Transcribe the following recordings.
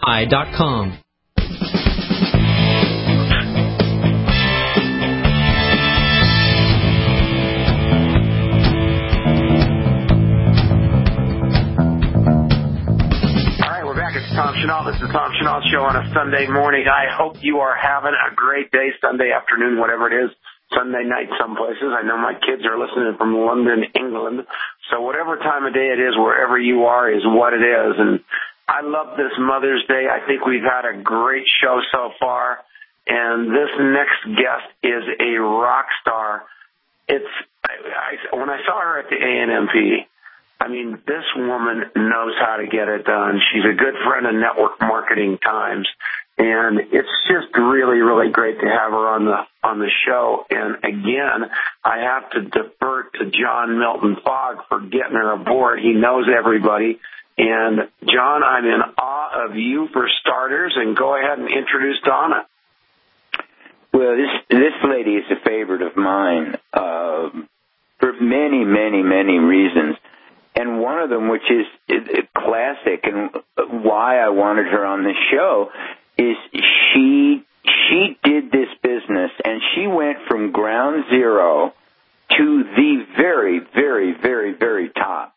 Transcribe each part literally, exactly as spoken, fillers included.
I dot com. Tom Chenault. This is Tom Chenault Show on a Sunday morning. I hope you are having a great day, Sunday afternoon, whatever it is, Sunday night some places. I know my kids are listening from London, England. So whatever time of day it is, wherever you are is what it is. And I love this Mother's Day. I think we've had a great show so far. And this next guest is a rock star. It's I, I, when I saw her at the A N M P, I mean, this woman knows how to get it done. She's a good friend of Network Marketing Times, and it's just really, really great to have her on the on the show. And again, I have to defer to John Milton Fogg for getting her aboard. He knows everybody. And John, I'm in awe of you for starters. And go ahead and introduce Donna. Well, this this lady is a favorite of mine uh, for many, many, many reasons. And one of them, which is classic, and why I wanted her on this show, is she she did this business, and she went from ground zero to the very, very, very, very top.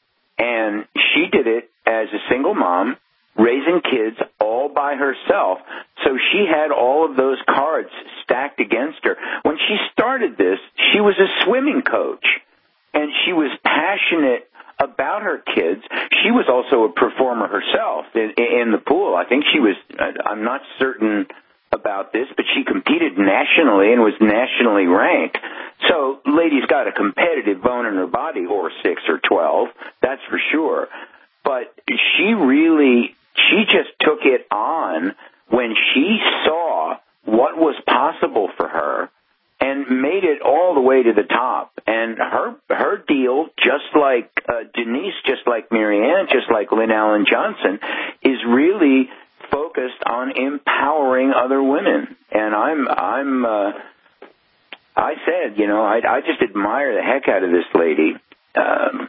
And she did it as a single mom, raising kids all by herself. So she had all of those cards stacked against her. When she started this, she was a swimming coach, and she was passionate about her kids. She was also a performer herself in, in the pool. I think she was, I'm not certain about this, but she competed nationally and was nationally ranked. So lady's got a competitive bone in her body, or six or twelve, that's for sure. But she really, she just took it on when she saw what was possible for her and made it all the way to the top. And her her deal, just like uh, Denise, just like Marianne, just like Lynn Allen Johnson, is really focused on empowering other women. And I'm I'm uh, I said, you know, I, I just admire the heck out of this lady. Um,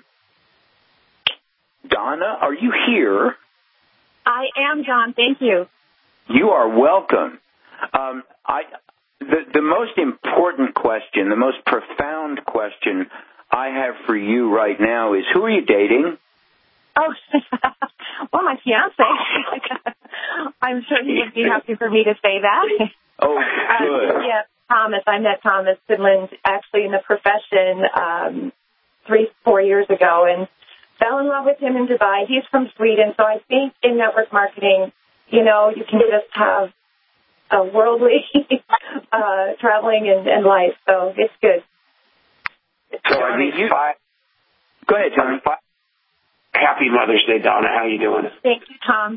Donna, are you here? I am, John. Thank you. You are welcome. Um, I. The, the most important question, the most profound question I have for you right now is, who are you dating? Oh, well, my fiance. I'm sure he would be happy for me to say that. Oh, good. Um, yeah, Thomas. I met Thomas Sidland actually in the profession um, three, four years ago, and fell in love with him in Dubai. He's from Sweden, so I think in network marketing, you know, you can just have a worldly uh, traveling and, and life, so it's good. So I mean, you, five, go ahead, John. Five, happy Mother's Day, Donna. How you doing? Thank you, Tom.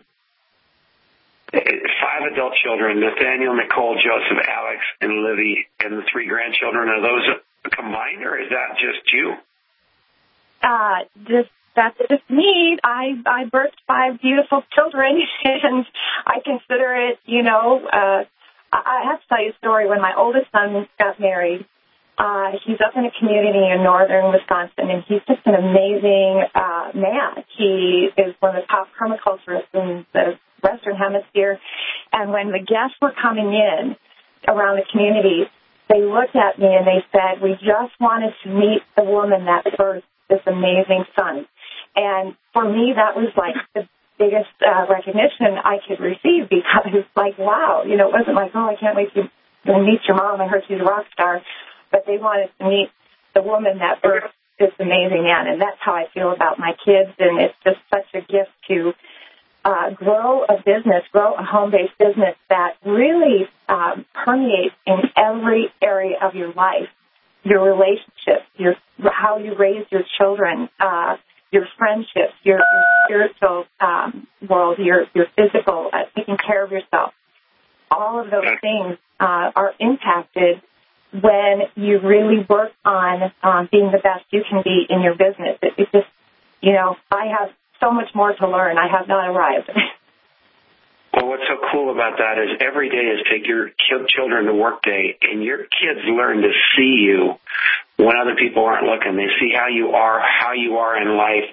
Five adult children: Nathaniel, Nicole, Joseph, Alex, and Livy, and the three grandchildren. Are those combined, or is that just you? Uh, just That's just me. I, I birthed five beautiful children, and I consider it, you know, uh, I have to tell you a story. When my oldest son got married, uh, he's up in a community in northern Wisconsin, and he's just an amazing uh, man. He is one of the top permaculturists in the Western Hemisphere, and when the guests were coming in around the community, they looked at me and they said, we just wanted to meet the woman that birthed this amazing son. And for me, that was like the biggest uh, recognition I could receive, because it's like, wow, you know, it wasn't like, oh, I can't wait to meet your mom. I heard she's a rock star. But they wanted to meet the woman that birthed this amazing man. And that's how I feel about my kids. And it's just such a gift to uh, grow a business, grow a home-based business that really um, permeates in every area of your life, your relationships, your how you raise your children, uh, your friendships, your, your spiritual um, world, your, your physical, uh, taking care of yourself. All of those things uh, are impacted when you really work on um, being the best you can be in your business. It, it just, you know, I have so much more to learn. I have not arrived. Well, what's so cool about that is every day is take your children to work day, and your kids learn to see you when other people aren't looking. They see how you are, how you are in life,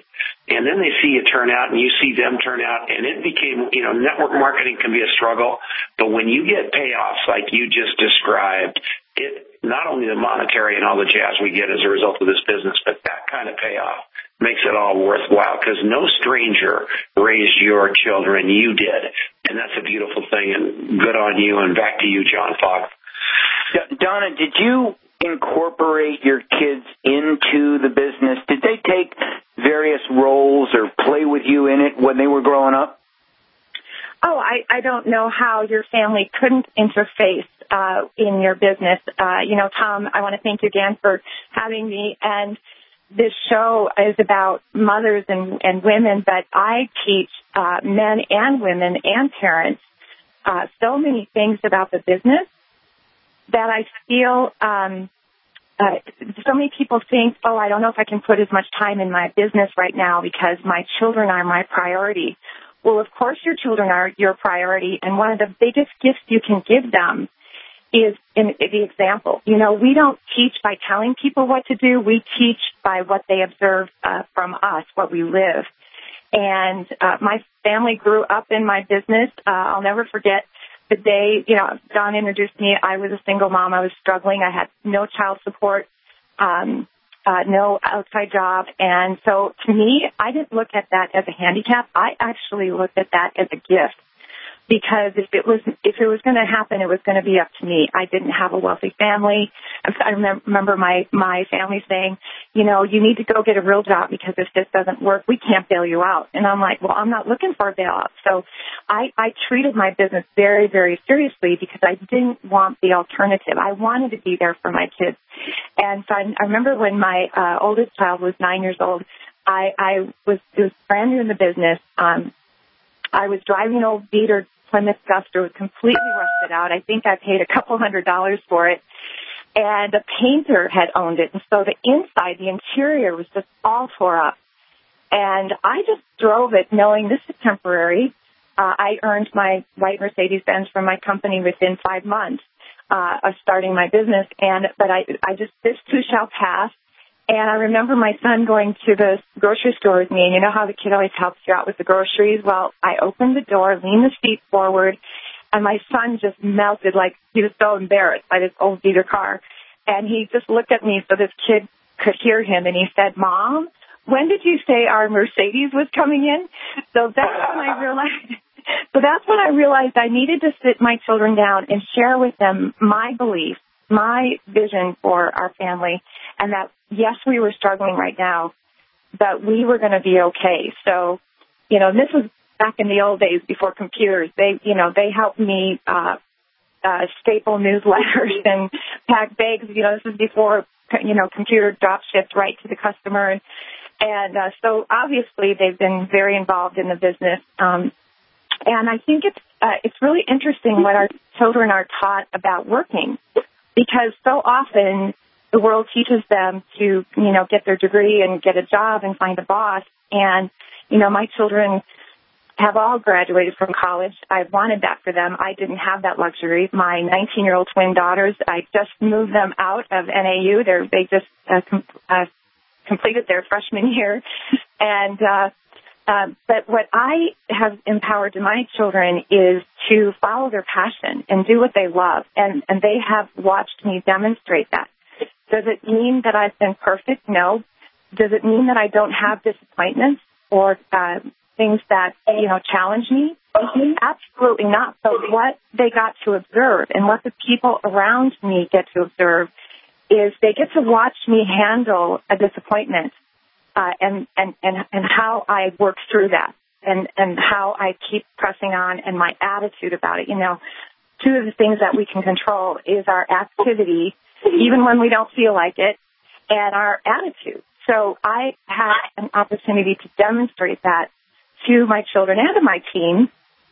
And then they see you turn out and you see them turn out. And it became, you know, network marketing can be a struggle. But when you get payoffs like you just described, it not only the monetary and all the jazz we get as a result of this business, but that kind of payoff makes it all worthwhile because no stranger raised your children. You did. And that's a beautiful thing. And good on you. And back to you, John Fogg. Donna, did you incorporate your kids into the business? Did they take various roles or play with you in it when they were growing up? Oh, I, I don't know how your family couldn't interface uh, in your business. Uh, you know, Tom, I want to thank you again for having me. And this show is about mothers and, and women, but I teach uh, men and women and parents uh, so many things about the business that I feel um, uh, so many people think, oh, I don't know if I can put as much time in my business right now because my children are my priority. Well, of course your children are your priority, and one of the biggest gifts you can give them is in the example. You know, we don't teach by telling people what to do. We teach by what they observe uh, from us, what we live. And uh, my family grew up in my business. Uh, I'll never forget the day, you know, Don introduced me. I was a single mom. I was struggling. I had no child support, um, uh, no outside job. And so to me, I didn't look at that as a handicap. I actually looked at that as a gift. Because if it was if it was going to happen, it was going to be up to me. I didn't have a wealthy family. I remember my my family saying, you know, you need to go get a real job because if this doesn't work, we can't bail you out. And I'm like, well, I'm not looking for a bailout. So I, I treated my business very, very seriously because I didn't want the alternative. I wanted to be there for my kids. And so I, I remember when my uh, oldest child was nine years old, I, I was, it was brand new in the business. Um, I was driving an old beater Plymouth Duster. It was completely rusted out. I think I paid a couple hundred dollars for it. And a painter had owned it. And so the inside, the interior was just all tore up. And I just drove it knowing this is temporary. Uh, I earned my white Mercedes-Benz from my company within five months uh, of starting my business. And But I, I just, this too shall pass. And I remember my son going to the grocery store with me, and you know how the kid always helps you out with the groceries? Well, I opened the door, leaned the seat forward, and my son just melted like he was so embarrassed by this old beater car. And he just looked at me so this kid could hear him, and he said, Mom, when did you say our Mercedes was coming in? So that's when I realized... So that's when I realized I needed to sit my children down and share with them my beliefs, my vision for our family, and that, yes, we were struggling right now, but we were going to be okay. So, you know, this was back in the old days before computers. They, you know, they helped me uh, uh, staple newsletters and pack bags. You know, this was before, you know, computer drop shipped right to the customer. And, and uh, so obviously they've been very involved in the business. Um, and I think it's uh, it's really interesting what our children are taught about working, because so often the world teaches them to, you know, get their degree and get a job and find a boss. And, you know, my children have all graduated from college. I wanted that for them. I didn't have that luxury. My nineteen-year-old twin daughters, I just moved them out of N A U. They're, they just uh, com- uh, completed their freshman year. And, uh, uh, but what I have empowered my children is to follow their passion and do what they love. And, and they have watched me demonstrate that. Does it mean that I've been perfect? No. Does it mean that I don't have disappointments or uh, things that, you know, challenge me? Absolutely not. But what they got to observe and what the people around me get to observe is they get to watch me handle a disappointment uh, and, and, and, and how I work through that and, and how I keep pressing on and my attitude about it. You know, two of the things that we can control is our activity, even when we don't feel like it, and our attitude. So I had an opportunity to demonstrate that to my children and to my team,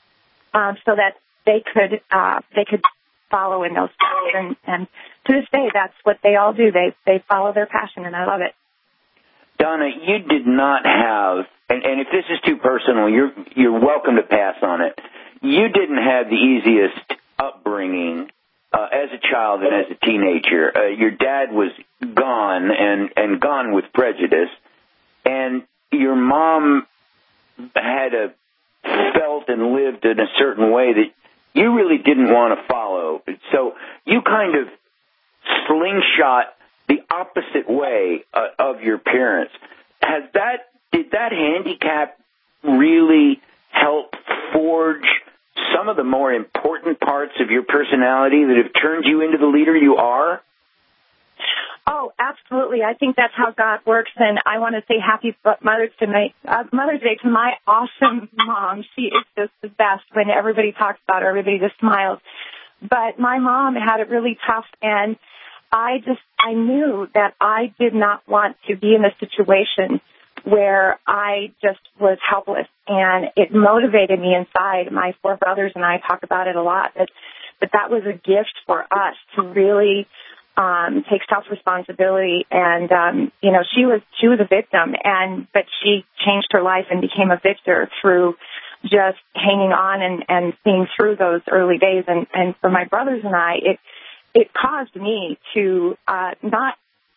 um, so that they could uh, they could follow in those steps. And, and to this day, that's what they all do. They they follow their passion, and I love it. Donna, you did not have, and, and if this is too personal, you're you're welcome to pass on it. You didn't have the easiest upbringing uh, as a child and as a teenager. Uh, your dad was gone and, and gone with prejudice, and your mom had a felt and lived in a certain way that you really didn't want to follow. So you kind of slingshot the opposite way uh, of your parents. Has that, did that handicap really help forge some of the more important parts of your personality that have turned you into the leader you are? Oh, absolutely. I think that's how God works, and I want to say happy Mother's Day, my, uh, Mother's Day to my awesome mom. She is just the best. When everybody talks about her, everybody just smiles. But my mom had it really tough, and I just, I knew that I did not want to be in a situation where I just was helpless, and it motivated me inside. My four brothers and I talk about it a lot, but, but that was a gift for us to really um, take self-responsibility. And, um, you know, she was, she was a victim, and, but she changed her life and became a victor through just hanging on and, and seeing through those early days. And, and for my brothers and I, it, it caused me to, uh, not,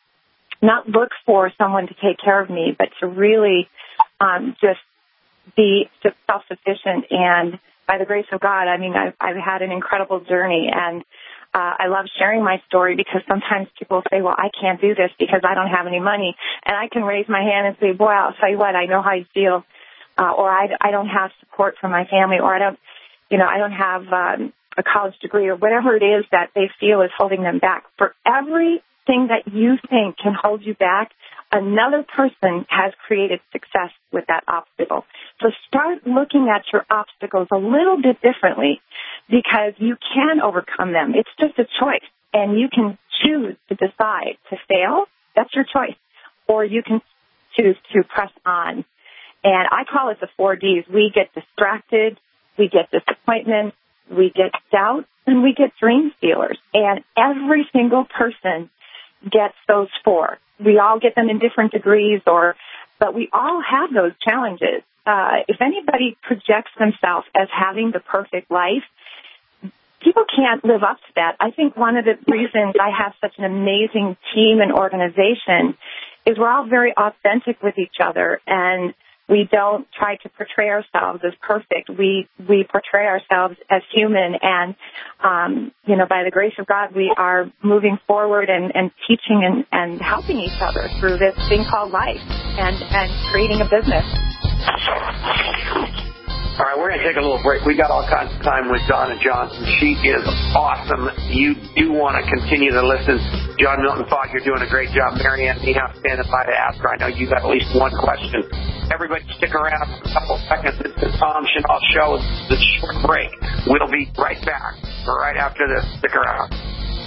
not look for someone to take care of me, but to really, um, just be self-sufficient. And by the grace of God, I mean, I've, I've had an incredible journey, and Uh, I love sharing my story because sometimes people say, well, I can't do this because I don't have any money. And I can raise my hand and say, boy, I'll tell you what, I know how you feel. Uh, or I, I don't have support from my family, or I don't, you know, I don't have um, a college degree, or whatever it is that they feel is holding them back. For everything that you think can hold you back, another person has created success with that obstacle. So start looking at your obstacles a little bit differently, because you can overcome them. It's just a choice, and you can choose to decide to fail. That's your choice. Or you can choose to press on. And I call it the four Ds. We get distracted, we get disappointment, we get doubt, and we get dream stealers. And every single person gets those four. We all get them in different degrees, or, but we all have those challenges. Uh, if anybody projects themselves as having the perfect life, people can't live up to that. I think one of the reasons I have such an amazing team and organization is we're all very authentic with each other, and we don't try to portray ourselves as perfect. We we portray ourselves as human, and, um, you know, by the grace of God, we are moving forward and, and teaching and, and helping each other through this thing called life and, and creating a business. All right, we're going to take a little break. We got all kinds of time with Donna Johnson. She is awesome. You do want to continue to listen. John Milton Fogg, you're doing a great job. Marianne Niehaus standing by to ask her. I know you got at least one question. Everybody stick around for a couple seconds. It's the Tom Chenault Show. It's a short break. We'll be right back right after this. Stick around.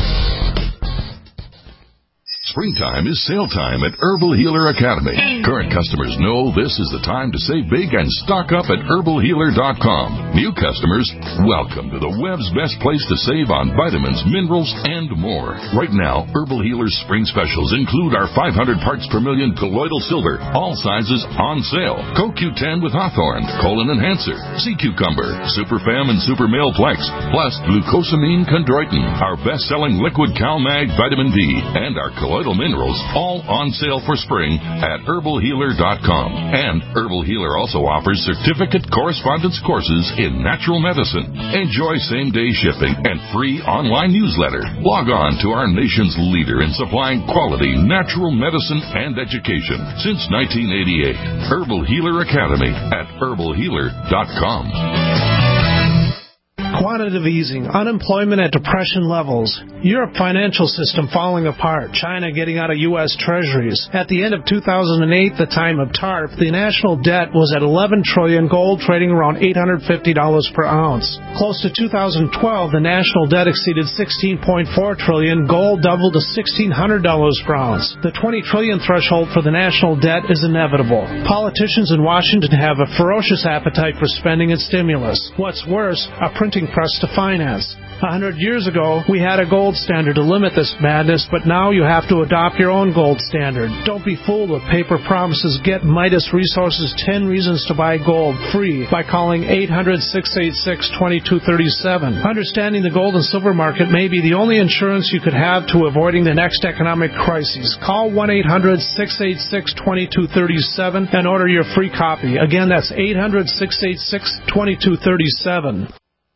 Springtime is sale time at Herbal Healer Academy. Current customers know this is the time to save big and stock up at herbal healer dot com. New customers, welcome to the web's best place to save on vitamins, minerals, and more. Right now, Herbal Healer's spring specials include our five hundred parts per million colloidal silver, all sizes on sale. Co Q ten with Hawthorne, Colon Enhancer, Sea Cucumber, Super Fam and Super Male Plex, plus glucosamine chondroitin, our best-selling liquid CalMag vitamin D, and our colloidal minerals, all on sale for spring at herbal healer dot com. And Herbal Healer also offers certificate correspondence courses in natural medicine. Enjoy same-day shipping and free online newsletter. Log on to our nation's leader in supplying quality natural medicine and education since nineteen eighty-eight. Herbal Healer Academy at herbal healer dot com. Quantitative easing, unemployment at depression levels, Europe financial system falling apart, China getting out of U S treasuries. At the end of two thousand eight, the time of TARP, the national debt was at eleven trillion dollars, gold trading around eight hundred fifty dollars per ounce. Close to two thousand twelve, the national debt exceeded sixteen point four trillion dollars, gold doubled to sixteen hundred dollars per ounce. The twenty trillion dollars threshold for the national debt is inevitable. Politicians in Washington have a ferocious appetite for spending and stimulus. What's worse, a printing pressed to finance. A hundred years ago, we had a gold standard to limit this madness, but now you have to adopt your own gold standard. Don't be fooled with paper promises. Get Midas Resources ten Reasons to Buy Gold free by calling eight hundred, six eight six, two two three seven. Understanding the gold and silver market may be the only insurance you could have to avoiding the next economic crisis. Call one eight hundred, six eight six, two two three seven and order your free copy. Again, that's eight hundred, six eight six, two two three seven.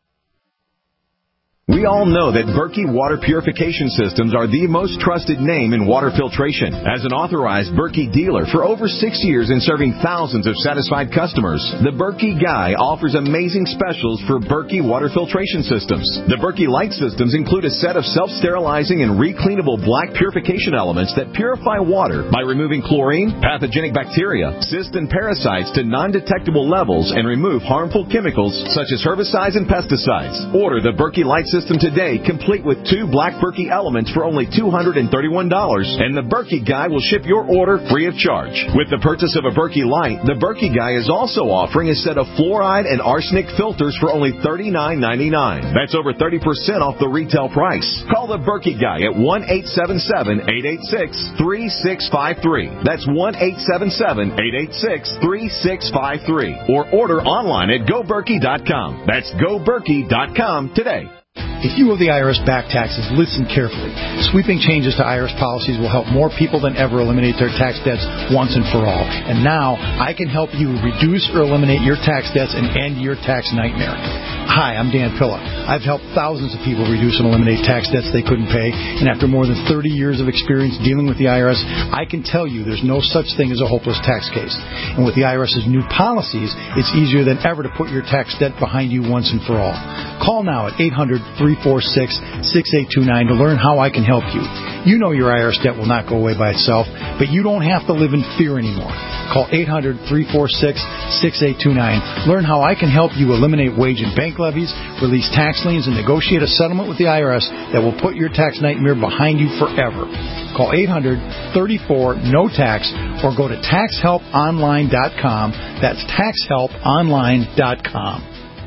We all know that Berkey Water Purification Systems are the most trusted name in water filtration. As an authorized Berkey dealer for over six years and serving thousands of satisfied customers, the Berkey Guy offers amazing specials for Berkey Water Filtration Systems. The Berkey Light Systems include a set of self-sterilizing and recleanable black purification elements that purify water by removing chlorine, pathogenic bacteria, cysts, and parasites to non-detectable levels and remove harmful chemicals such as herbicides and pesticides. Order the Berkey Light System today, complete with two black Berkey elements for only two hundred thirty-one dollars, and the Berkey Guy will ship your order free of charge. With the purchase of a Berkey Light, the Berkey Guy is also offering a set of fluoride and arsenic filters for only thirty-nine ninety-nine. That's over thirty percent off the retail price. Call the Berkey Guy at one eight seven seven, eight eight six, three six five three. That's one eight seven seven, eight eight six, three six five three. Or order online at go berkey dot com. That's go berkey dot com today. If you owe the I R S back taxes, listen carefully. Sweeping changes to I R S policies will help more people than ever eliminate their tax debts once and for all. And now, I can help you reduce or eliminate your tax debts and end your tax nightmare. Hi, I'm Dan Pilla. I've helped thousands of people reduce and eliminate tax debts they couldn't pay, and after more than thirty years of experience dealing with the I R S, I can tell you there's no such thing as a hopeless tax case. And with the IRS's new policies, it's easier than ever to put your tax debt behind you once and for all. Call now at eight hundred, three four six, six eight two nine to learn how I can help you. You know your I R S debt will not go away by itself, but you don't have to live in fear anymore. Call eight hundred, three four six, six eight two nine. Learn how I can help you eliminate wage and bank levies, release tax liens, and negotiate a settlement with the I R S that will put your tax nightmare behind you forever. Call eight hundred, three four, N O tax or go to tax help online dot com. That's tax help online dot com.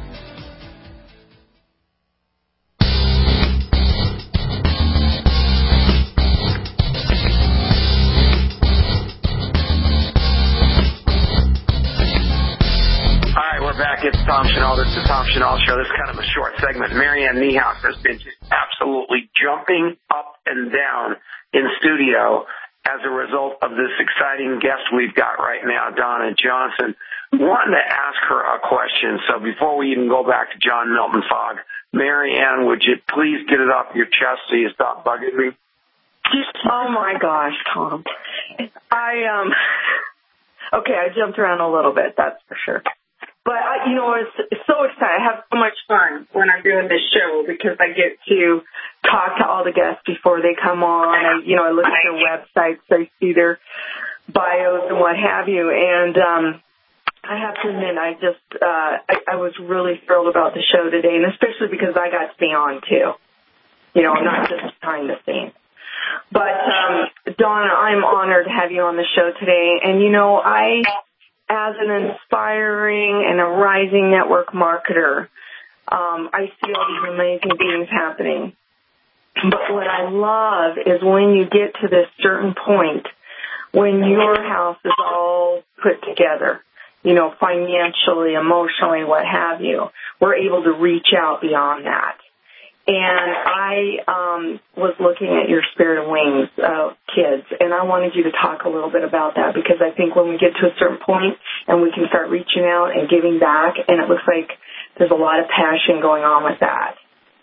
It's Tom Chenal. This is the Tom Chenal Show. This is kind of a short segment. Marianne Niehaus has been just absolutely jumping up and down in studio as a result of this exciting guest we've got right now, Donna Johnson. Wanted to ask her a question. So before we even go back to John Milton Fogg, Marianne, would you please get it off your chest so you stop bugging me? Oh, my gosh, Tom. I, um, okay, I jumped around a little bit, that's for sure. But, I, you know, it's, it's so exciting. I have so much fun when I'm doing this show because I get to talk to all the guests before they come on. I, you know, I look at their websites, I see their bios and what have you. And um, I have to admit, I just, uh, I, I was really thrilled about the show today, and especially because I got to be on, too. You know, not just behind the scenes. But, um, Donna, I'm honored to have you on the show today. And, you know, I... as an inspiring and a rising network marketer, um, I see all these amazing things happening. But what I love is when you get to this certain point when your house is all put together, you know, financially, emotionally, what have you, we're able to reach out beyond that. And I um, was looking at your Spirit of Wings uh, kids, and I wanted you to talk a little bit about that because I think when we get to a certain point and we can start reaching out and giving back, and it looks like there's a lot of passion going on with that.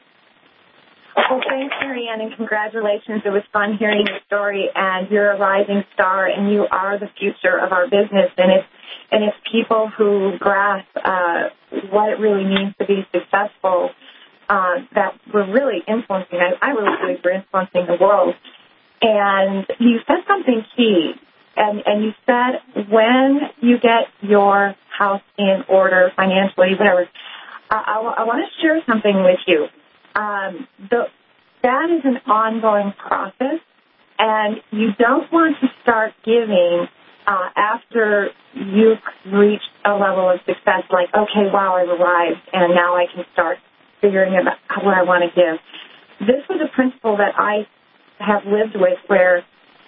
Well, thanks, Marianne, and congratulations. It was fun hearing your story, and you're a rising star, and you are the future of our business. And it's, and it's people who grasp uh, what it really means to be successful Uh, that we're really influencing. I, I really believe we're influencing the world. And you said something key, and, and you said when you get your house in order financially, whatever, I, I, I want to share something with you. Um, the, that is an ongoing process, and you don't want to start giving uh, after you've reached a level of success, like, okay, wow, I've arrived, and now I can start figuring out what I want to give. This was a principle that I have lived with where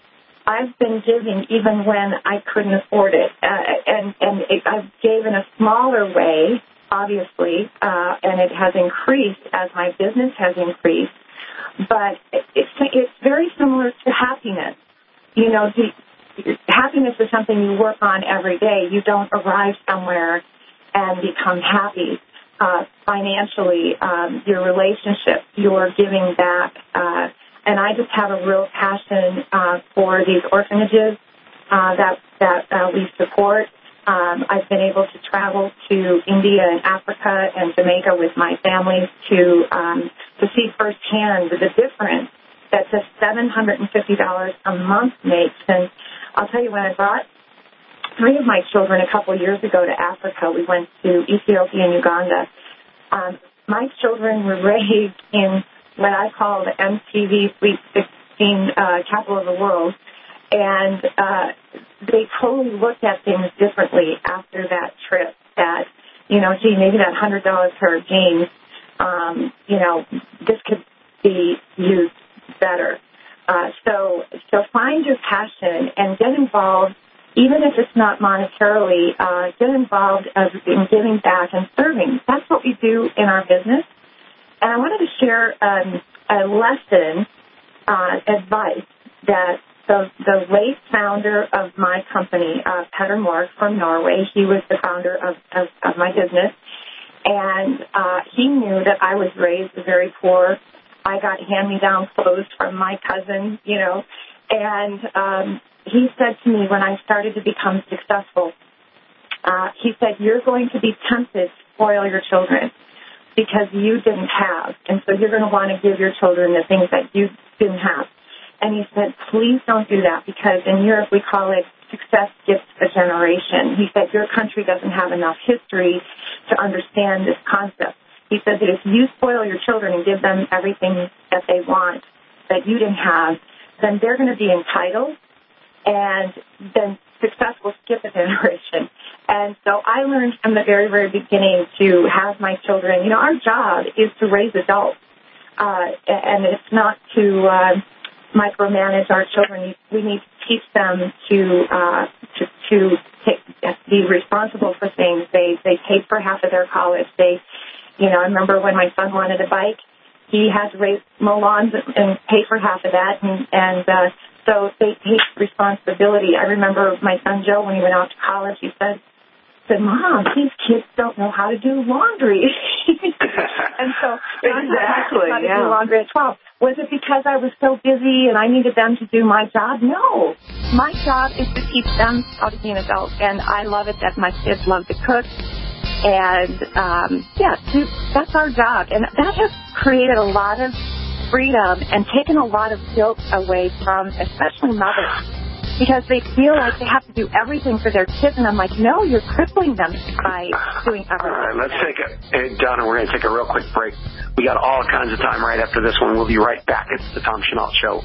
I've been giving even when I couldn't afford it. Uh, and and it, I gave in a smaller way, obviously, uh, and it has increased as my business has increased. But it's, it's very similar to happiness. You know, the, happiness is something you work on every day. You don't arrive somewhere and become happy. Uh, financially, um, your relationship, your giving back, uh, and I just have a real passion uh, for these orphanages uh, that that uh, we support. Um, I've been able to travel to India and Africa and Jamaica with my family to um, to see firsthand the difference that just seven hundred fifty dollars a month makes. And I'll tell you, when I brought three of my children a couple of years ago to Africa, we went to Ethiopia and Uganda. Um, my children were raised in what I call the M T V Sweet sixteen uh, capital of the world. And uh, they totally looked at things differently after that trip. That, you know, gee, maybe that one hundred dollars pair of jeans, um, you know, this could be used better. Uh, so, so find your passion and get involved, even if it's not monetarily. Uh, get involved in giving back and serving. That's what we do in our business. And I wanted to share um, a lesson, uh, advice that the, the late founder of my company, uh, Petter Mork from Norway, he was the founder of, of, of my business, and uh, he knew that I was raised very poor. I got hand-me-down clothes from my cousin, you know, and um, he said to me when I started to become successful, uh, he said, you're going to be tempted to spoil your children because you didn't have, and so you're going to want to give your children the things that you didn't have. And he said, please don't do that, because in Europe we call it success gifts a generation. He said, your country doesn't have enough history to understand this concept. He said that if you spoil your children and give them everything that they want that you didn't have, then they're going to be entitled, and then success will skip a generation. And so I learned from the very, very beginning to have my children, you know, our job is to raise adults, uh, and it's not to uh, micromanage our children. We need to teach them to uh, to, to take, be responsible for things. They they pay for half of their college. They, you know, I remember when my son wanted a bike, he had to raise mow lawns and pay for half of that, and and uh, so they take responsibility. I remember my son Joe, when he went out to college, he said, said, Mom, these kids don't know how to do laundry. And so exactly, how to yeah. do laundry at twelve. Was it because I was so busy and I needed them to do my job? No. My job is to teach them how to be an adult, and I love it that my kids love to cook. And, um, yeah, that's our job. And that has created a lot of freedom and taken a lot of guilt away from especially mothers, because they feel like they have to do everything for their kids. And I'm like, no, you're crippling them by doing everything. All right, let's take a, hey, Donna, we're going to take a real quick break. We got all kinds of time right after this one. We'll be right back. It's the Tom Chenault Show.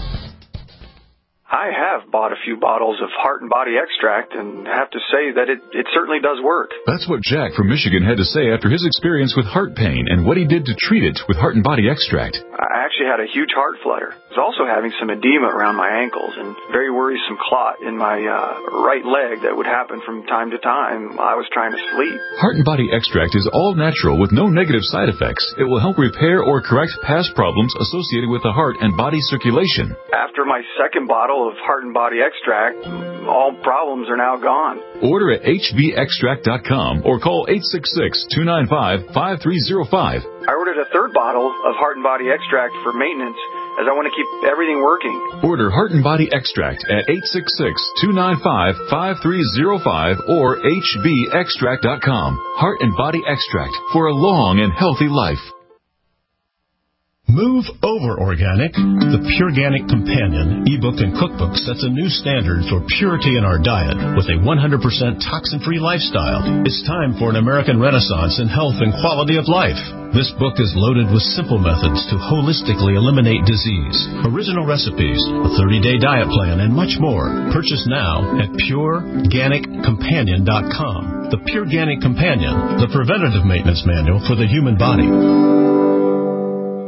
I have bought a few bottles of Heart and Body Extract and have to say that it, it certainly does work. That's what Jack from Michigan had to say after his experience with heart pain and what he did to treat it with Heart and Body Extract. I actually had a huge heart flutter. I was also having some edema around my ankles and very worrisome clot in my uh, right leg that would happen from time to time while I was trying to sleep. Heart and Body Extract is all natural with no negative side effects. It will help repair or correct past problems associated with the heart and body circulation. After my second bottle of Heart and Body Extract, all problems are now gone. Order at H V extract dot com or call eight six six, two nine five, five three zero five. I ordered a third bottle of Heart and Body Extract for maintenance, as I want to keep everything working. Order Heart and Body Extract at eight six six, two nine five, five three zero five or H V extract dot com. Heart and Body Extract for a long and healthy life. Move over organic. The Pureganic Companion ebook and cookbook sets a new standard for purity in our diet with a one hundred percent toxin-free lifestyle. It's time for an American renaissance in health and quality of life. This book is loaded with simple methods to holistically eliminate disease, original recipes, a thirty-day diet plan, and much more. Purchase now at pure ganic companion dot com. The Pureganic Companion, the preventative maintenance manual for the human body.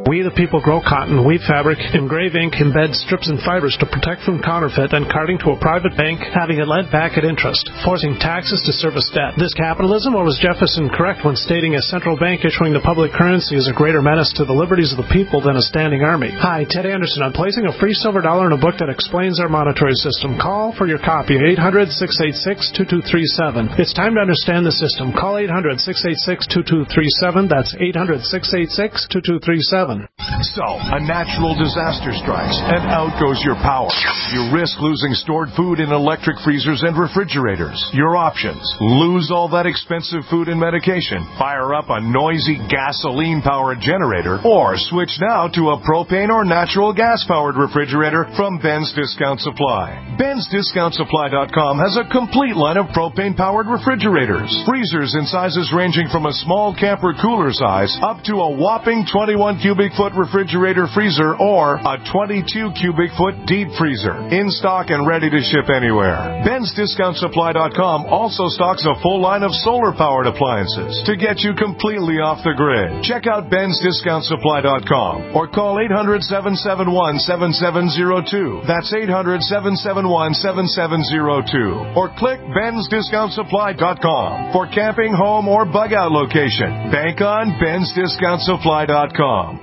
We the people grow cotton, weave fabric, engrave ink, embed strips and fibers to protect from counterfeit and carting to a private bank, having it lent back at interest, forcing taxes to service debt. This capitalism, or was Jefferson correct when stating a central bank issuing the public currency is a greater menace to the liberties of the people than a standing army? Hi, Ted Anderson. I'm placing a free silver dollar in a book that explains our monetary system. Call for your copy, eight hundred, six eight six, two two three seven. It's time to understand the system. Call eight hundred, six eight six, two two three seven. That's eight hundred, six eight six, two two three seven. So, a natural disaster strikes, and out goes your power. You risk losing stored food in electric freezers and refrigerators. Your options: lose all that expensive food and medication, fire up a noisy gasoline-powered generator, or switch now to a propane or natural gas-powered refrigerator from Ben's Discount Supply. Ben's Discount Supply dot com has a complete line of propane-powered refrigerators. Freezers in sizes ranging from a small camper cooler size up to a whopping twenty-one cubic foot refrigerator freezer or a twenty-two cubic foot deep freezer. In stock and ready to ship anywhere. Ben's Discount Supply dot com also stocks a full line of solar-powered appliances to get you completely off the grid. Check out Ben's Discount Supply dot com or call eight hundred, seven seven one, seven seven zero two. That's eight hundred, seven seven one, seven seven zero two. Or click Ben's Discount Supply dot com for camping, home, or bug-out location. Bank on Ben's Discount Supply dot com.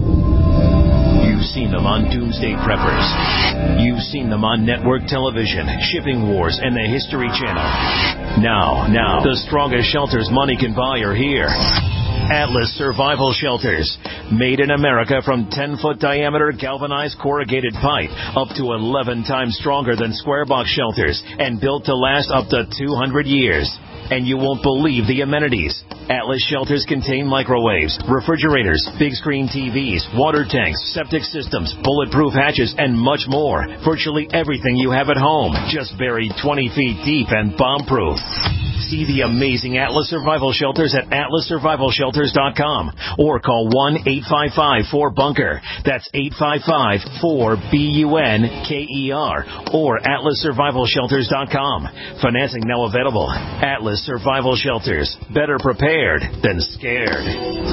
You've seen them on Doomsday Preppers. You've seen them on network television, Shipping Wars, and the History Channel. Now, now, the strongest shelters money can buy are here. Atlas Survival Shelters. Made in America from ten-foot diameter galvanized corrugated pipe, up to eleven times stronger than square box shelters, and built to last up to two hundred years. And you won't believe the amenities. Atlas shelters contain microwaves, refrigerators, big screen T Vs, water tanks, septic systems, bulletproof hatches, and much more. Virtually everything you have at home, just buried twenty feet deep and bomb-proof. See the amazing Atlas Survival Shelters at atlas survival shelters dot com or call one eight five five four bunker. That's eight five five four B U N K E R or atlas survival shelters dot com. Financing now available. Atlas Survival Shelters. Better prepared than scared.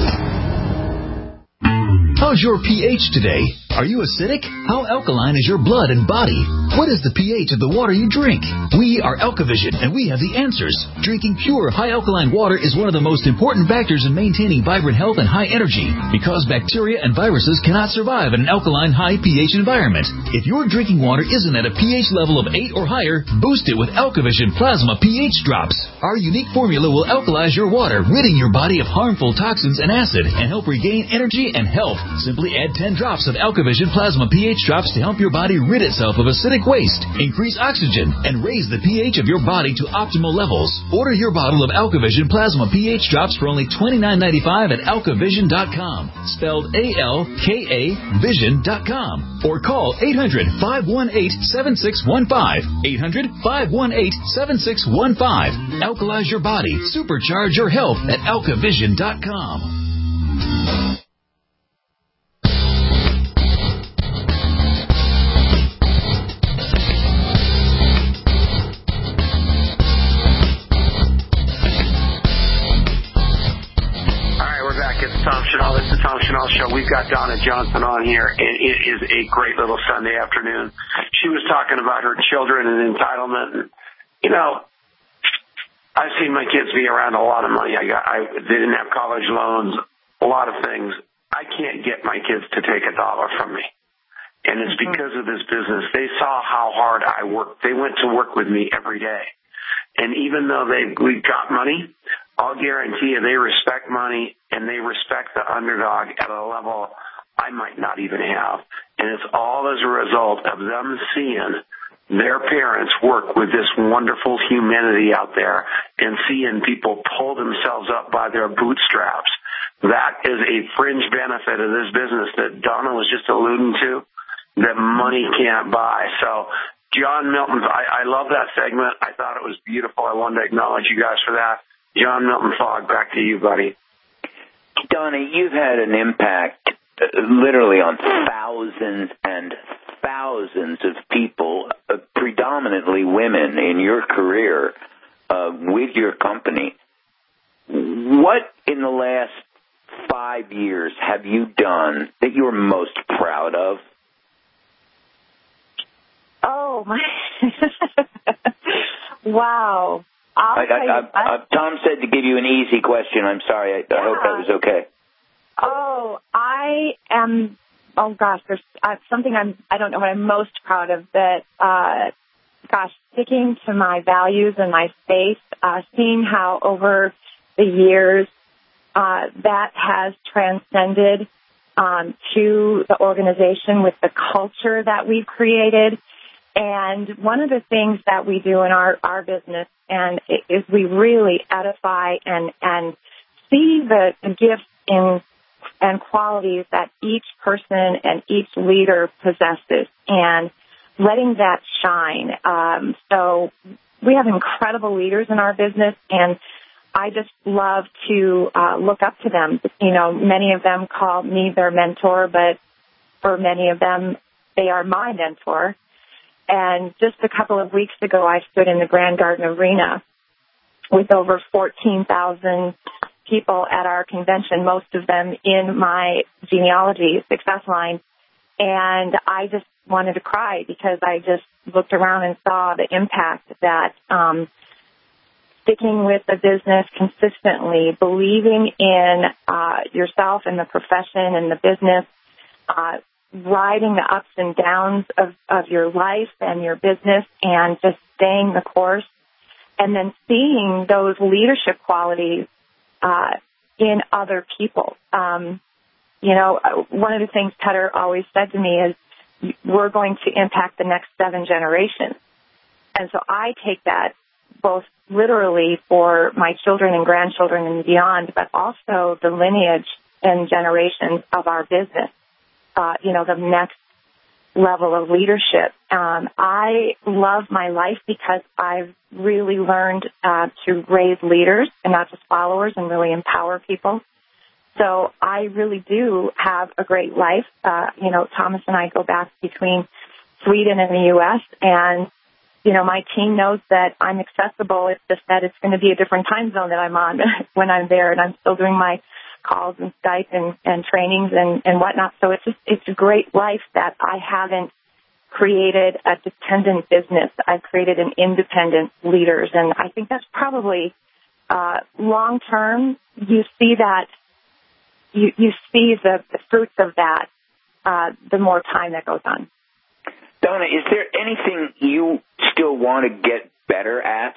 How's your pH today? Are you acidic? How alkaline is your blood and body? What is the pH of the water you drink? We are AlkaVision, and we have the answers. Drinking pure, high alkaline water is one of the most important factors in maintaining vibrant health and high energy, because bacteria and viruses cannot survive in an alkaline, high pH environment. If your drinking water isn't at a pH level of eight or higher, boost it with AlkaVision Plasma pH Drops. Our unique formula will alkalize your water, ridding your body of harmful toxins and acid, and help regain energy and health. Simply add ten drops of AlkaVision Plasma pH Drops to help your body rid itself of acidic waste, increase oxygen, and raise the pH of your body to optimal levels. Order your bottle of AlkaVision Plasma pH Drops for only twenty-nine ninety-five at alka vision dot com, spelled A L K A vision dot com, or call eight hundred, five one eight, seven six one five, eight hundred, five one eight, seven six one five. Alkalize your body, supercharge your health at alka vision dot com. Tom Chanel. This is the Tom Chanel Show. We've got Donna Johnson on here, and it is a great little Sunday afternoon. She was talking about her children and entitlement. And, you know, I've seen my kids be around a lot of money. I got, I they didn't have college loans, a lot of things. I can't get my kids to take a dollar from me. And it's because of this business. They saw how hard I worked. They went to work with me every day. And even though they we got money, I'll guarantee you they respect money and they respect the underdog at a level I might not even have. And it's all as a result of them seeing their parents work with this wonderful humanity out there and seeing people pull themselves up by their bootstraps. That is a fringe benefit of this business that Donna was just alluding to that money can't buy. So John Milton, I, I love that segment. I thought it was beautiful. I wanted to acknowledge you guys for that. John Milton Fogg, back to you, buddy. Donna, you've had an impact uh, literally on thousands and thousands of people, uh, predominantly women, in your career uh, with your company. What in the last five years have you done that you're most proud of? Oh, my. Wow. I'll I, I, you, I, I, Tom said to give you an easy question. I'm sorry. I, yeah. I hope that was okay. Oh, I am, oh, gosh, there's uh, something I'm, I don't know what I'm most proud of that, uh, gosh, sticking to my values and my faith, uh, seeing how over the years uh, that has transcended um, to the organization with the culture that we've created. And one of the things that we do in our, our business and is we really edify and, and see the, the gifts in, and qualities that each person and each leader possesses and letting that shine. Um, so we have incredible leaders in our business, and I just love to uh, look up to them. You know, many of them call me their mentor, but for many of them, they are my mentor. And just a couple of weeks ago, I stood in the Grand Garden Arena with over fourteen thousand people at our convention, most of them in my genealogy success line. And I just wanted to cry because I just looked around and saw the impact that um, sticking with the business consistently, believing in uh, yourself and the profession and the business, uh, riding the ups and downs of, of your life and your business and just staying the course, and then seeing those leadership qualities uh, in other people. Um, you know, one of the things Petter always said to me is, we're going to impact the next seven generations. And so I take that both literally for my children and grandchildren and beyond, but also the lineage and generations of our business. Uh, you know, the next level of leadership. Um, I love my life because I've really learned uh, to raise leaders and not just followers and really empower people. So I really do have a great life. Uh, you know, Thomas and I go back between Sweden and the U S, and, you know, my team knows that I'm accessible. It's just that it's going to be a different time zone that I'm on when I'm there, and I'm still doing my calls and Skype and, and trainings and, and whatnot. So it's just, it's a great life that I haven't created a dependent business. I've created an independent leaders. And I think that's probably, uh, long term, you see that, you, you see the, the fruits of that, uh, the more time that goes on. Donna, is there anything you still want to get better at?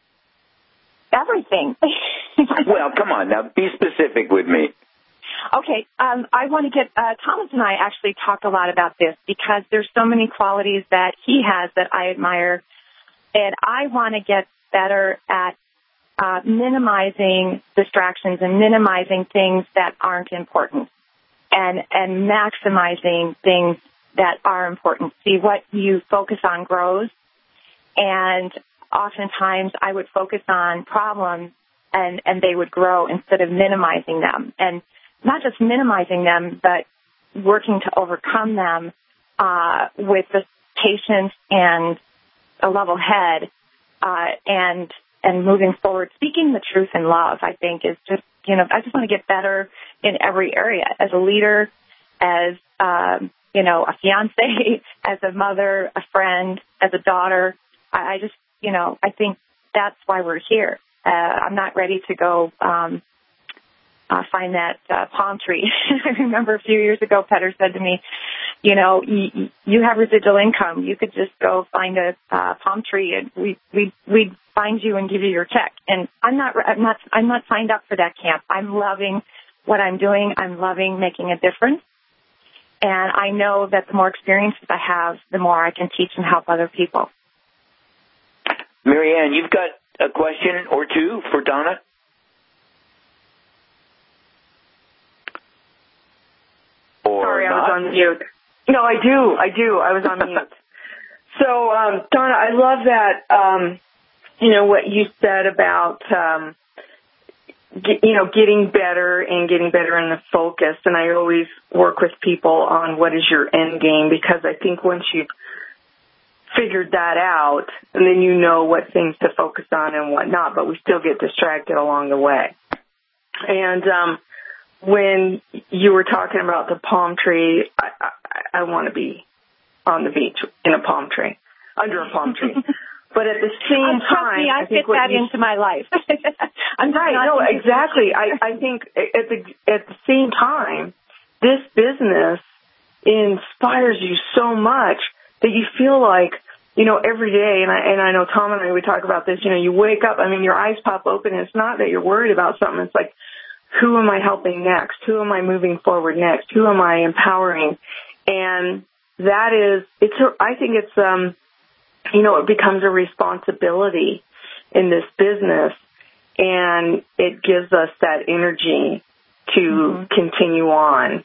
Everything. Well, come on now, be specific with me. Okay, um, I want to get, uh, Thomas and I actually talked a lot about this because there's so many qualities that he has that I admire, and I want to get better at uh, minimizing distractions and minimizing things that aren't important, and, and maximizing things that are important. See, what you focus on grows, and oftentimes I would focus on problems and, and they would grow instead of minimizing them. And not just minimizing them, but working to overcome them uh, with the patience and a level head uh, and and moving forward. Speaking the truth in love, I think, is just, you know, I just want to get better in every area as a leader, as, um, you know, a fiance, as a mother, a friend, as a daughter. I, I just, you know, I think that's why we're here. Uh, I'm not ready to go um, uh, find that uh, palm tree. I remember a few years ago, Petter said to me, you know, you, you have residual income. You could just go find a uh, palm tree, and we we we'd find you and give you your check. And I'm not I'm not I'm not signed up for that camp. I'm loving what I'm doing. I'm loving making a difference. And I know that the more experiences I have, the more I can teach and help other people. Marianne, you've got a question or two for Donna? Or Sorry, not? I was on mute. No, I do. I do. I was on mute. So, um, Donna, I love that, um, you know, what you said about, um, get, you know, getting better and getting better in the focus. And I always work with people on what is your end game, because I think once you've figured that out, and then you know what things to focus on and what not, but we still get distracted along the way. And um, when you were talking about the palm tree, I, I, I want to be on the beach in a palm tree, under a palm tree. But at the same uh, time, me, I, I think fit that you, into my life. I'm right. No, exactly. I, I think at the at the same time, this business inspires you so much that you feel like, you know, every day, and I and I know Tom and I, we talk about this. You know, you wake up. I mean, your eyes pop open. And it's not that you're worried about something. It's like, who am I helping next? Who am I moving forward next? Who am I empowering? And that is, it's. A, I think it's. Um, You know, it becomes a responsibility in this business, and it gives us that energy to mm-hmm. continue on.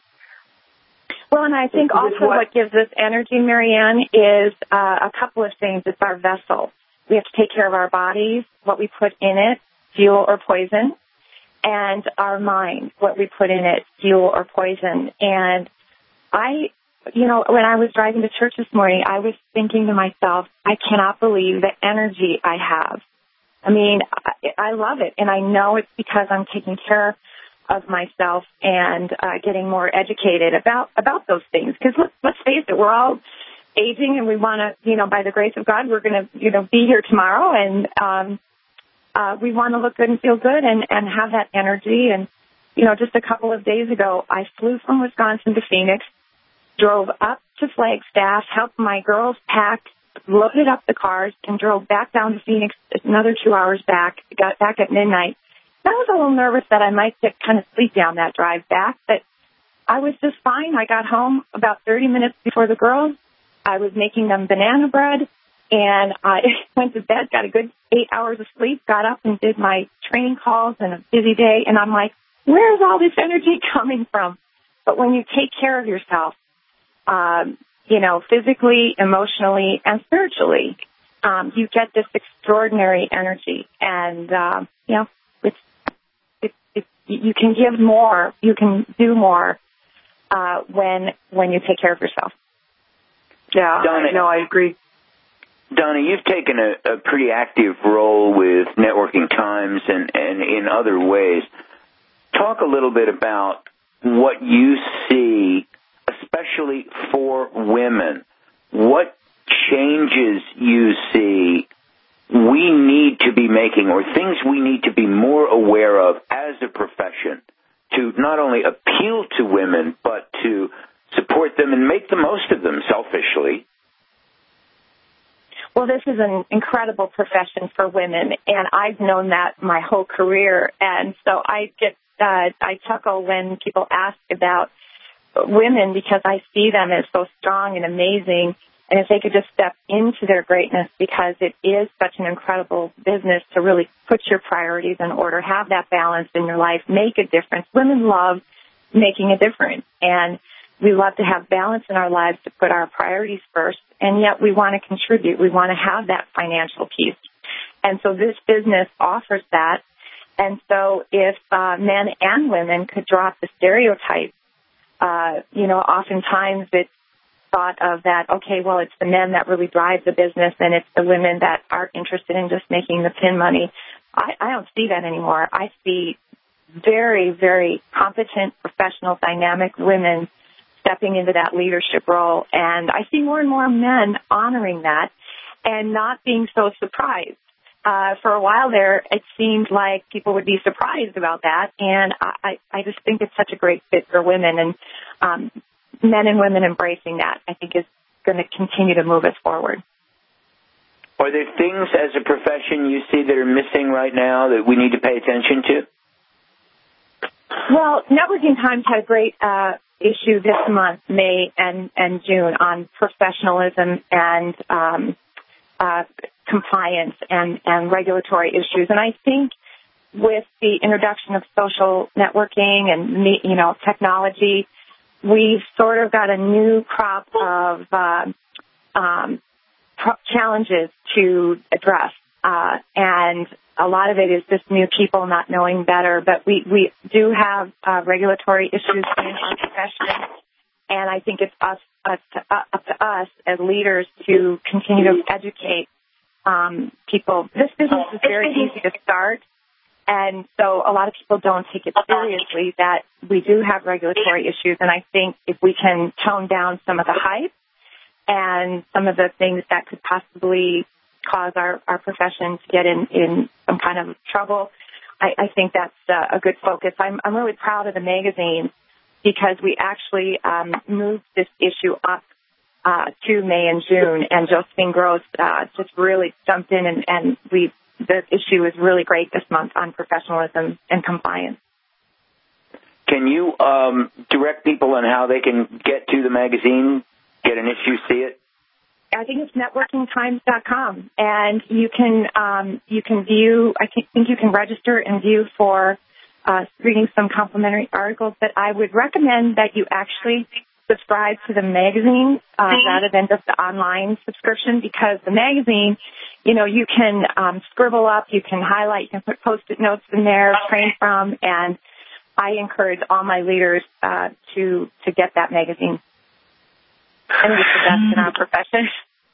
Well, and I think With also what, what gives us energy, Marianne, is uh, a couple of things. It's our vessel. We have to take care of our bodies, what we put in it, fuel or poison, and our mind, what we put in it, fuel or poison. And I... You know, when I was driving to church this morning, I was thinking to myself, I cannot believe the energy I have. I mean, I, I love it, and I know it's because I'm taking care of myself and uh, getting more educated about, about those things. Because let's, let's face it, we're all aging, and we want to, you know, by the grace of God, we're going to, you know, be here tomorrow, and um, uh, we want to look good and feel good and, and have that energy. And, you know, just a couple of days ago, I flew from Wisconsin to Phoenix, drove up to Flagstaff, helped my girls pack, loaded up the cars, and drove back down to Phoenix another two hours back, got back at midnight. I was a little nervous that I might get kind of sleepy on that drive back, but I was just fine. I got home about thirty minutes before the girls. I was making them banana bread, and I went to bed, got a good eight hours of sleep, got up and did my training calls and a busy day, and I'm like, where's all this energy coming from? But when you take care of yourself, Um, you know, physically, emotionally, and spiritually, um, you get this extraordinary energy. And, um, you know, it's, it's, it's, you can give more, you can do more uh, when when you take care of yourself. Yeah, Donna, no, I agree. Donna, you've taken a, a pretty active role with Networking Times and, and in other ways. Talk a little bit about what you see, especially for women. What changes you see we need to be making, or things we need to be more aware of as a profession to not only appeal to women, but to support them and make the most of them selfishly? Well, this is an incredible profession for women, and I've known that my whole career. And so I get, uh, I chuckle when people ask about women, because I see them as so strong and amazing, and if they could just step into their greatness, because it is such an incredible business to really put your priorities in order, have that balance in your life, make a difference. Women love making a difference, and we love to have balance in our lives, to put our priorities first, and yet we want to contribute. We want to have that financial piece. And so this business offers that. And so if uh, men and women could drop the stereotypes, Uh, you know, oftentimes it's thought of that, okay, well, it's the men that really drive the business and it's the women that are interested in just making the pin money. I, I don't see that anymore. I see very, very competent, professional, dynamic women stepping into that leadership role. And I see more and more men honoring that and not being so surprised. Uh, for a while there, it seemed like people would be surprised about that, and I, I just think it's such a great fit for women, and um, men and women embracing that, I think, is going to continue to move us forward. Are there things as a profession you see that are missing right now that we need to pay attention to? Well, Networking Times had a great uh, issue this month, May and, and June, on professionalism and um, uh, compliance and, and regulatory issues. And I think with the introduction of social networking and, you know, technology, we've sort of got a new crop of uh, um, challenges to address. Uh, and a lot of it is just new people not knowing better. But we, we do have uh, regulatory issues in our profession. And I think it's us, us to, uh, up to us as leaders to continue to educate um, people. This business is very easy to start. And so a lot of people don't take it seriously that we do have regulatory issues. And I think if we can tone down some of the hype and some of the things that could possibly cause our, our profession to get in, in some kind of trouble, I, I think that's uh, a good focus. I'm, I'm really proud of the magazine because we actually um, moved this issue up uh, to May and June, and Josephine Gross uh, just really jumped in, and, and we the issue is really great this month on professionalism and compliance. Can you um, direct people on how they can get to the magazine, get an issue, see it? I think it's networking times dot com, and you can um, you can view. I think you can register and view for uh, reading some complimentary articles. But I would recommend that you actually subscribe to the magazine uh, rather than just the online subscription, because the magazine, you know, you can um, scribble up, you can highlight, you can put post-it notes in there, train from, and I encourage all my leaders uh, to to get that magazine. I think it's the best in our profession.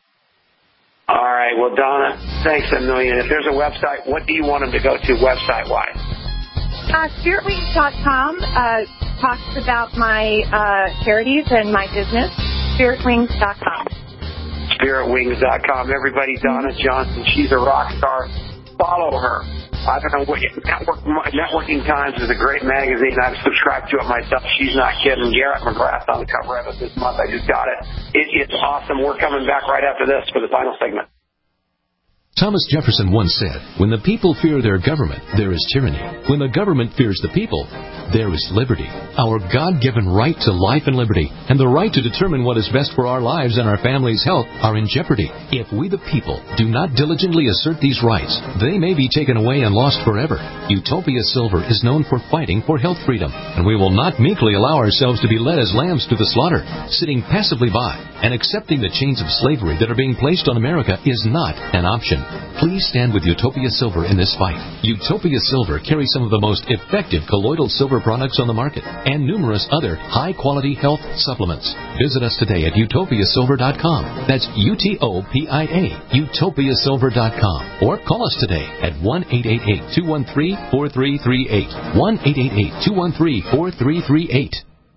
All right. Well, Donna, thanks a million. If there's a website, what do you want them to go to website-wise? Uh, Spirit Wings dot com uh, talks about my uh, charities and my business. Spirit Wings dot com. Spirit Wings dot com. Everybody, Donna Johnson, she's a rock star. Follow her. I don't know what Network, Networking Times is a great magazine. I've subscribed to it myself. She's not kidding. Garrett McGrath on the cover of it this month. I just got it. it. It's awesome. We're coming back right after this for the final segment. Thomas Jefferson once said, "When the people fear their government, there is tyranny. When the government fears the people, there is liberty." Our God-given right to life and liberty and the right to determine what is best for our lives and our family's health are in jeopardy. If we the people do not diligently assert these rights, they may be taken away and lost forever. Utopia Silver is known for fighting for health freedom, and we will not meekly allow ourselves to be led as lambs to the slaughter. Sitting passively by and accepting the chains of slavery that are being placed on America is not an option. Please stand with Utopia Silver in this fight. Utopia Silver carries some of the most effective colloidal silver products on the market and numerous other high-quality health supplements. Visit us today at utopia silver dot com. That's U T O P I A, utopia silver dot com. Or call us today at one eight eight eight, two one three, four three three eight. one eight eight eight, two one three, four three three eight.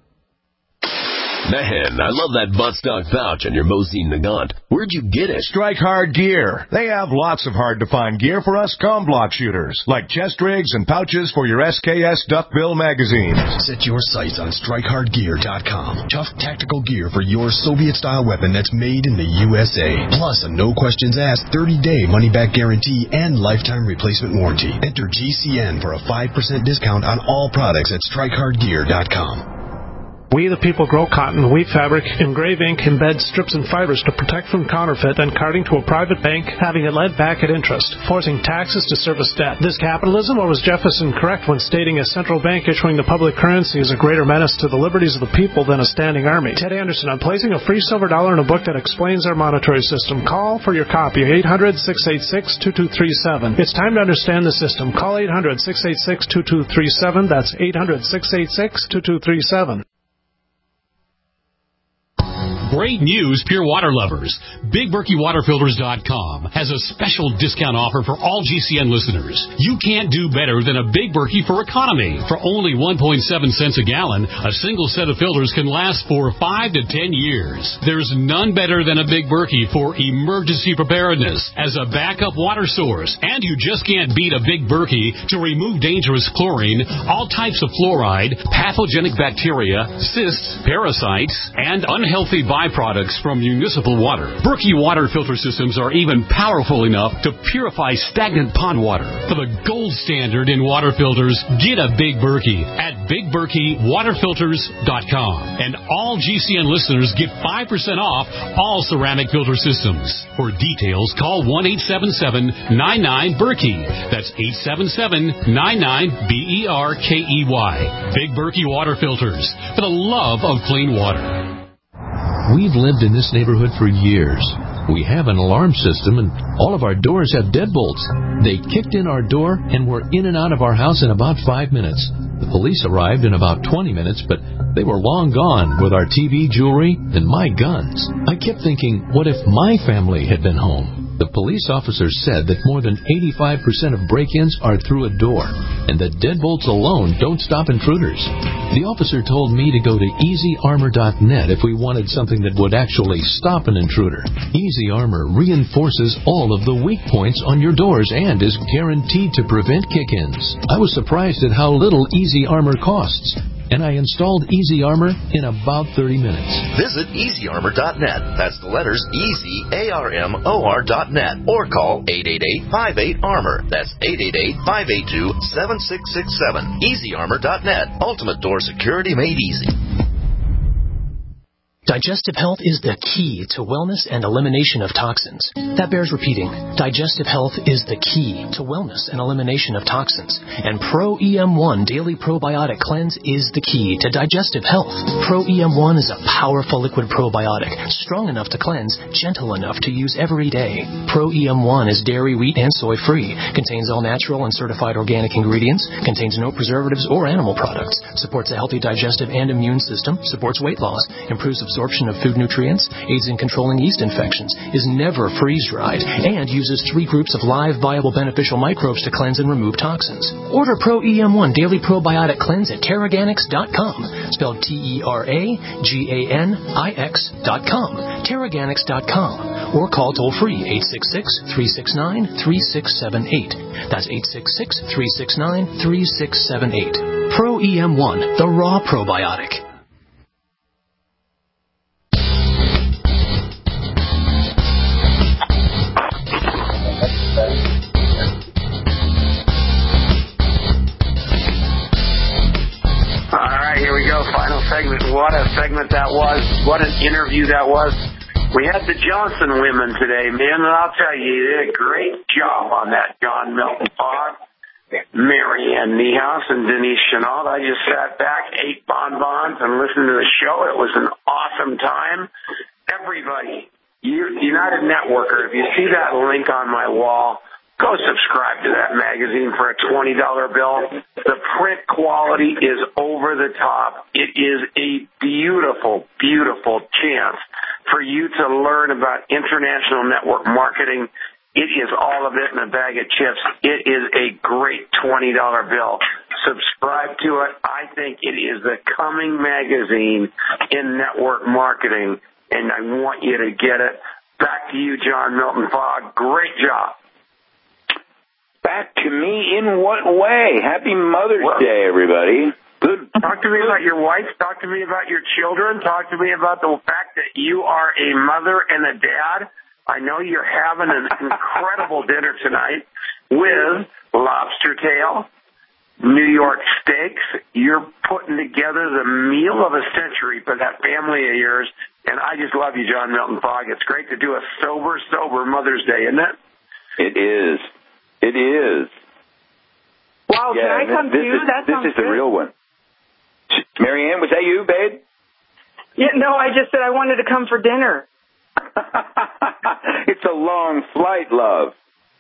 Man, I love that buttstock pouch on your Mosin Nagant. Where'd you get it? Strike Hard Gear. They have lots of hard-to-find gear for us comm block shooters, like chest rigs and pouches for your S K S Duckbill magazines. Set your sights on strike hard gear dot com. Tough tactical gear for your Soviet-style weapon that's made in the U S A. Plus a no-questions-asked thirty-day money-back guarantee and lifetime replacement warranty. Enter G C N for a five percent discount on all products at strike hard gear dot com. We the people grow cotton, weave fabric, engrave ink, embed strips and fibers to protect from counterfeit and carting to a private bank, having it led back at interest, forcing taxes to service debt. This capitalism, or was Jefferson correct when stating a central bank issuing the public currency is a greater menace to the liberties of the people than a standing army? Ted Anderson, I'm placing a free silver dollar in a book that explains our monetary system. Call for your copy, eight hundred, six eight six, two two three seven. It's time to understand the system. Call eight hundred, six eight six, two two three seven. That's eight hundred, six eight six, two two three seven. Great news, Pure Water lovers. Big Berkey Water Filters dot com has a special discount offer for all G C N listeners. You can't do better than a Big Berkey for economy. For only one point seven cents a gallon, a single set of filters can last for five to ten years. There's none better than a Big Berkey for emergency preparedness as a backup water source. And you just can't beat a Big Berkey to remove dangerous chlorine, all types of fluoride, pathogenic bacteria, cysts, parasites, and unhealthy byproducts from municipal water. Berkey water filter systems are even powerful enough to purify stagnant pond water. For the gold standard in water filters, get a Big Berkey at Big Berkey Water Filters dot com. And all G C N listeners get five percent off all ceramic filter systems. For details, call one eight seven seven, nine nine, Berkey. That's eight seven seven, nine nine, B E R K E Y. Big Berkey Water Filters, for the love of clean water. We've lived in this neighborhood for years. We have an alarm system, and all of our doors have deadbolts. They kicked in our door and were in and out of our house in about five minutes. The police arrived in about twenty minutes, but they were long gone with our T V, jewelry, and my guns. I kept thinking, what if my family had been home? The police officer said that more than eighty-five percent of break-ins are through a door, and that deadbolts alone don't stop intruders. The officer told me to go to easy armor dot net if we wanted something that would actually stop an intruder. Easy Armor reinforces all of the weak points on your doors and is guaranteed to prevent kick-ins. I was surprised at how little Easy Armor costs, and I installed Easy Armor in about thirty minutes. Visit easy armor dot net. That's the letters easy, A R M O R dot net. Or call eight eight eight, five eight, ARMOR. That's eight eight eight, five eight two, seven six six seven. easy armor dot net. Ultimate door security made easy. Digestive health is the key to wellness and elimination of toxins. That bears repeating. Digestive health is the key to wellness and elimination of toxins. And Pro E M one Daily Probiotic Cleanse is the key to digestive health. Pro E M one is a powerful liquid probiotic, strong enough to cleanse, gentle enough to use every day. Pro E M one is dairy, wheat, and soy-free, contains all natural and certified organic ingredients, contains no preservatives or animal products, supports a healthy digestive and immune system, supports weight loss, improves absorption of food nutrients, aids in controlling yeast infections, is never freeze-dried, and uses three groups of live, viable, beneficial microbes to cleanse and remove toxins. Order Pro E M one Daily Probiotic Cleanse at Teraganix dot com, spelled T E R A G A N I X dot com, Teraganix dot com, or call toll-free eight six six, three six nine, three six seven eight. That's eight six six, three six nine, three six seven eight. Pro E M one, the raw probiotic. Here we go, final segment. What a segment that was. What an interview that was. We had the Johnson women today, man, and I'll tell you, you did a great job on that. John Milton Fogg, Mary Ann Niehaus, and Denise Chenault. I just sat back, ate bonbons, and listened to the show. It was an awesome time. Everybody, you, United Networker, if you see that link on my wall, go subscribe to that magazine for a twenty dollar bill. The print quality is over the top. It is a beautiful, beautiful chance for you to learn about international network marketing. It is all of it in a bag of chips. It is a great twenty dollar bill. Subscribe to it. I think it is the coming magazine in network marketing, and I want you to get it. Back to you, John Milton Fogg. Great job. Back to me in what way? Happy Mother's well, Day, everybody. Good. Talk to me about your wife. Talk to me about your children. Talk to me about the fact that you are a mother and a dad. I know you're having an incredible dinner tonight with lobster tail, New York steaks. You're putting together the meal of a century for that family of yours. And I just love you, John Milton Fogg. It's great to do a sober, sober Mother's Day, isn't it? It is. It is. Wow, yeah, can I come this too? Is, that this sounds is the good. real one. Marianne, was that you, babe? Yeah, no, I just said I wanted to come for dinner. It's a long flight, love.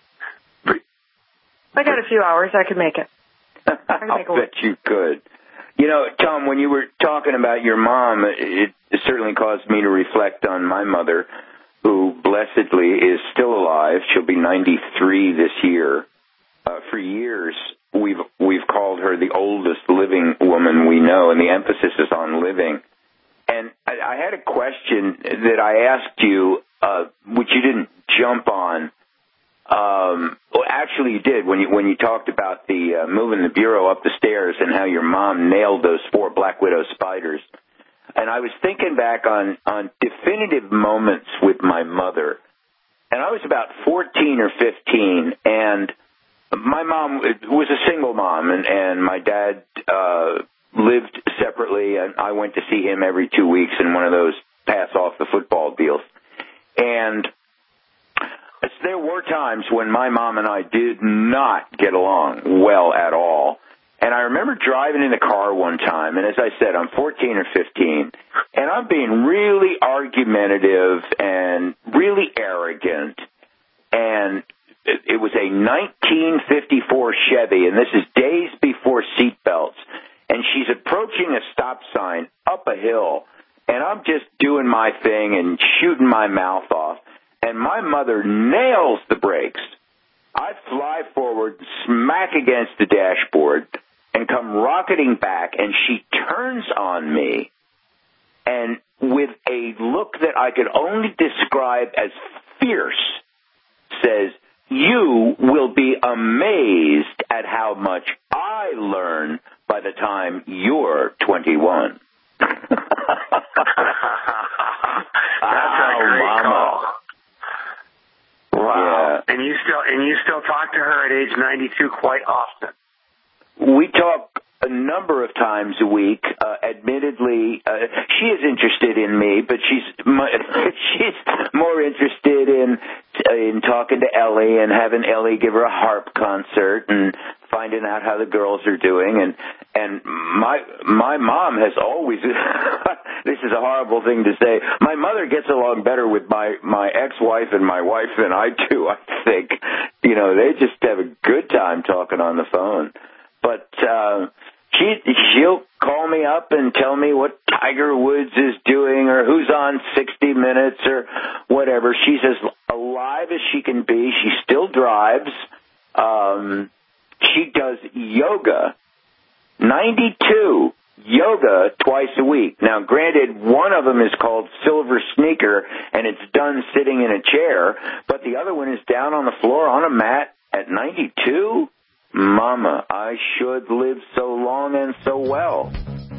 I got a few hours. I could make it. I could I'll make it bet you could. You know, Tom, when you were talking about your mom, it, it certainly caused me to reflect on my mother, who blessedly is still alive. She'll be ninety-three this year. Uh, for years, we've we've called her the oldest living woman we know, and the emphasis is on living. And I, I had a question that I asked you, uh, which you didn't jump on. Um, well, actually, you did when you when you talked about the uh, moving the bureau up the stairs and how your mom nailed those four Black Widow spiders. And I was thinking back on, on definitive moments with my mother. And I was about fourteen or fifteen, and my mom was a single mom, and, and my dad uh, lived separately, and I went to see him every two weeks in one of those pass-off-the-football deals. And there were times when my mom and I did not get along well at all. And I remember driving in the car one time, and as I said, I'm fourteen or fifteen, and I'm being really argumentative and really arrogant. And it, it was a nineteen fifty-four Chevy, and this is days before seatbelts. And she's approaching a stop sign up a hill, and I'm just doing my thing and shooting my mouth off. And and my mother nails the brakes. I fly forward, smack against the dashboard, and come rocketing back, and she turns on me, and with a look that I could only describe as fierce, says, "You will be amazed at how much I learn by the time you're twenty-one." That's a great Mama. call. Wow. Yeah. And you still and you still talk to her at age ninety-two quite often. We talk a number of times a week. Uh, admittedly, uh, she is interested in me, but she's mu- she's more interested in in talking to Ellie and having Ellie give her a harp concert and finding out how the girls are doing. And and my my mom has always this is a horrible thing to say. My mother gets along better with my my ex-wife and my wife than I do. I think, you know, they just have a good time talking on the phone. But uh, she, she'll call me up and tell me what Tiger Woods is doing or who's on sixty minutes or whatever. She's as alive as she can be. She still drives. Um, she does yoga, ninety-two, yoga twice a week. Now, granted, one of them is called Silver Sneaker, and it's done sitting in a chair, but the other one is down on the floor on a mat at ninety-two. Mama, I should live so long and so well.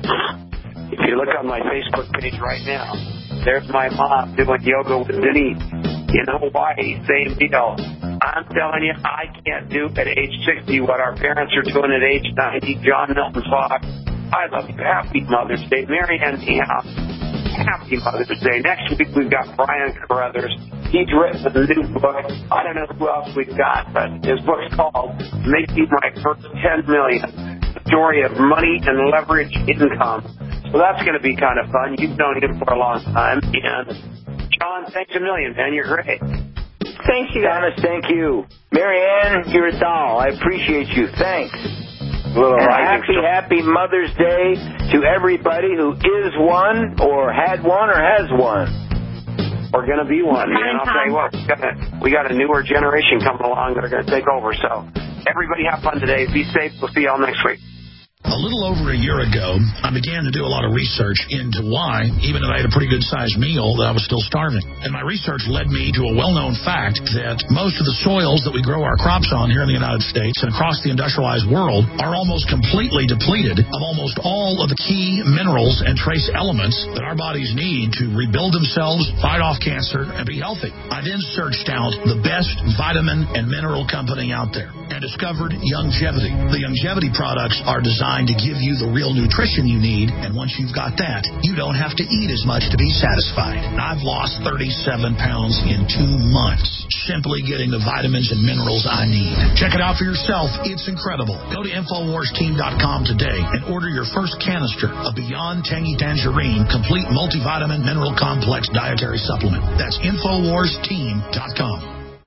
If you look on my Facebook page right now, there's my mom doing yoga with Denise in Hawaii, same deal. I'm telling you, I can't do at age sixty what our parents are doing at age ninety. John Milton Fox, I love you. Happy Mother's Day. Mary Ann Niehaus, happy Mother's Day. Next week we've got Brian Carruthers. He's written a new book. I don't know who else we've got, but his book's called Making My First ten million, the story of money and leverage income. So that's going to be kind of fun. You've known him for a long time. And John, thanks a million, man. You're great. Thank you, Thomas, thank you. Mary Ann, you're a doll. I appreciate you. Thanks. Little and happy, still- happy Mother's Day to everybody who is one or had one or has one. We're going to be one. And I'll tell you what, we got, a, we got a newer generation coming along that are going to take over. So everybody have fun today. Be safe. We'll see y'all next week. A little over a year ago, I began to do a lot of research into why, even if I had a pretty good-sized meal, that I was still starving. And my research led me to a well-known fact that most of the soils that we grow our crops on here in the United States and across the industrialized world are almost completely depleted of almost all of the key minerals and trace elements that our bodies need to rebuild themselves, fight off cancer, and be healthy. I then searched out the best vitamin and mineral company out there and discovered Youngevity. The Youngevity products are designed to give you the real nutrition you need, and once you've got that, you don't have to eat as much to be satisfied. I've lost thirty-seven pounds in two months, simply getting the vitamins and minerals I need. Check it out for yourself. It's incredible. Go to Infowars Team dot com today and order your first canister of Beyond Tangy Tangerine Complete Multivitamin Mineral Complex Dietary Supplement. That's Infowars Team dot com.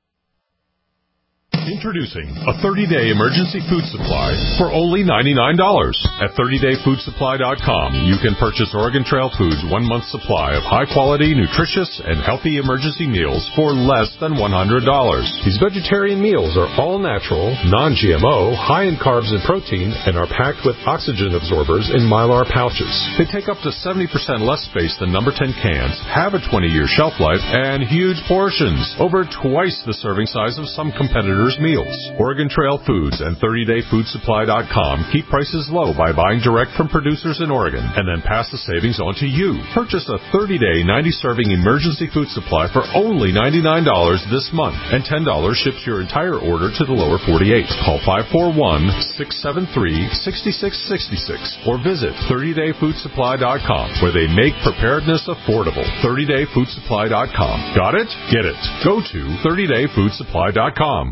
Introducing a thirty-day emergency food supply for only ninety-nine dollars. At thirty day food supply dot com, you can purchase Oregon Trail Foods' one-month supply of high-quality, nutritious, and healthy emergency meals for less than one hundred dollars. These vegetarian meals are all natural, non-G M O, high in carbs and protein, and are packed with oxygen absorbers in Mylar pouches. They take up to seventy percent less space than number ten cans, have a twenty year shelf life, and huge portions, over twice the serving size of some competitors' meals. Oregon Trail Foods and thirty day food supply dot com keep prices low by buying direct from producers in Oregon and then pass the savings on to you. Purchase a thirty day, ninety serving emergency food supply for only ninety-nine dollars this month, and ten dollars ships your entire order to the lower forty-eight. Call five four one, six seven three, six six six six or visit thirty day food supply dot com, where they make preparedness affordable. thirty day food supply dot com. Got it? Get it. Go to thirty day food supply dot com.